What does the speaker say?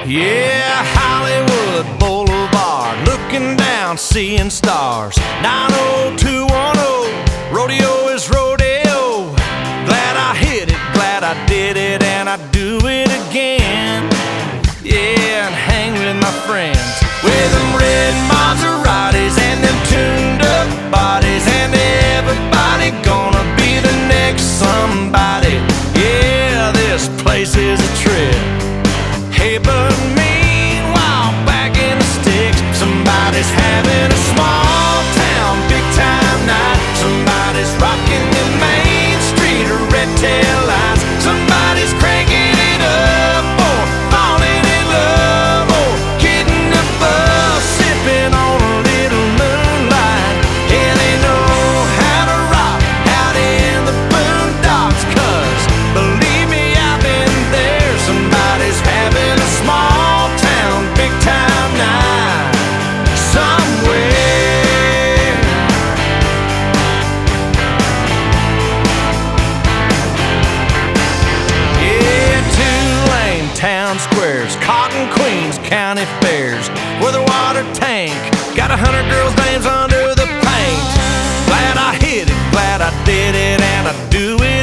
Yeah, Hollywood Boulevard, looking down, seeing stars. 90210, rodeo is rodeo. Glad I hit it, glad I did it, and I do it again. Yeah, and hang with my friends with them red Maseratis and them tuned up bodies, and everybody gonna be the next somebody. Yeah, this place is a trip. Hey, but meanwhile, back in the sticks, somebody's having a small town, big time night. Somebody's rocking the main street or red tail lights. Somebody's cranking it up or falling in love or getting a buzz, sipping on a little moonlight. Yeah, they know how to rock out in the boondocks, 'cause believe me, I've been there. Somebody's having a small town, big time night somewhere. Yeah, Tulane town squares, Cotton Queens county fairs, with a water tank, got 100 girls' names under the paint. Glad I hit it, glad I did it, and I do it